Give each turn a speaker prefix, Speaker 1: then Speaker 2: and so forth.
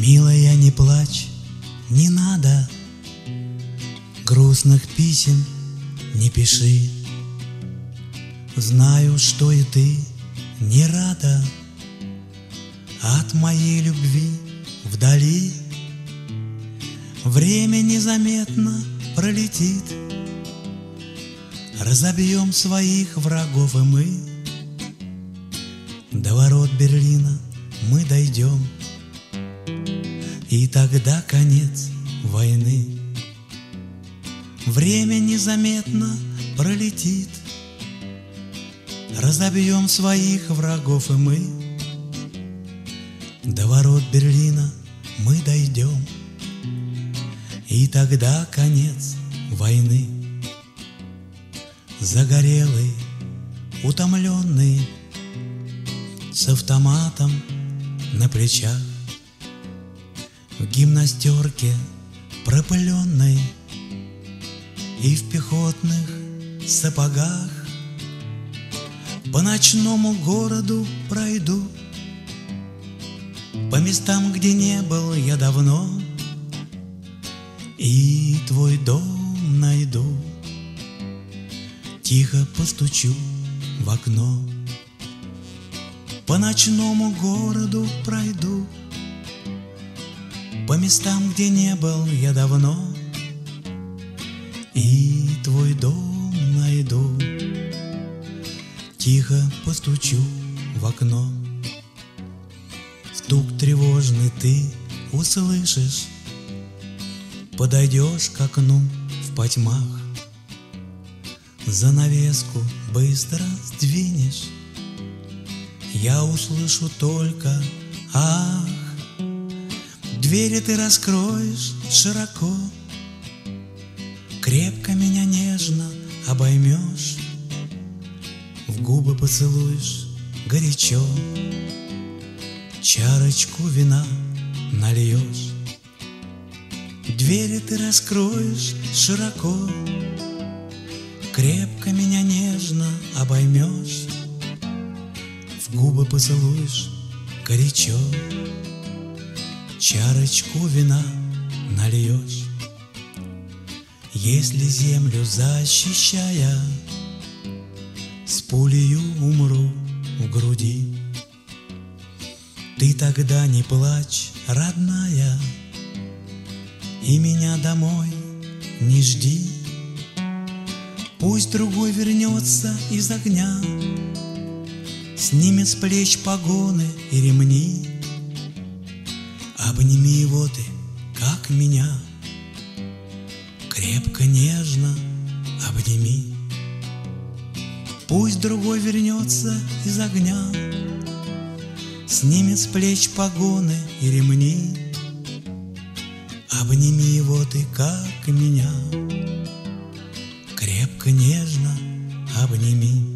Speaker 1: Милая, не плачь, не надо, грустных писем не пиши. Знаю, что и ты не рада от моей любви вдали. Время незаметно пролетит, разобьем своих врагов, и мы до ворот Берлина мы дойдем, и тогда конец войны. Время незаметно пролетит, разобьем своих врагов, и мы до ворот Берлина мы дойдем, и тогда конец войны. Загорелый, утомленный, с автоматом на плечах, в гимнастерке пропыленной и в пехотных сапогах по ночному городу пройду, по местам, где не был я давно, и твой дом найду. Тихо постучу в окно, по ночному городу пройду, по местам, где не был я давно, и твой дом найду. Тихо постучу в окно, стук тревожный ты услышишь, подойдешь к окну в потьмах, занавеску быстро сдвинешь, я услышу только ах. Двери ты раскроешь широко, крепко меня нежно обоймешь, в губы поцелуешь горячо, чарочку вина нальешь. Двери ты раскроешь широко, крепко меня нежно обоймешь, в губы поцелуешь горячо, чарочку вина нальешь. Если землю защищая, с пулею умру в груди, ты тогда не плачь, родная, и меня домой не жди. Пусть другой вернется из огня, снимет с плеч погоны и ремни. Обними его ты, как меня, крепко, нежно обними. Пусть другой вернется из огня, снимет с плеч погоны и ремни. Обними его ты, как меня, крепко, нежно обними.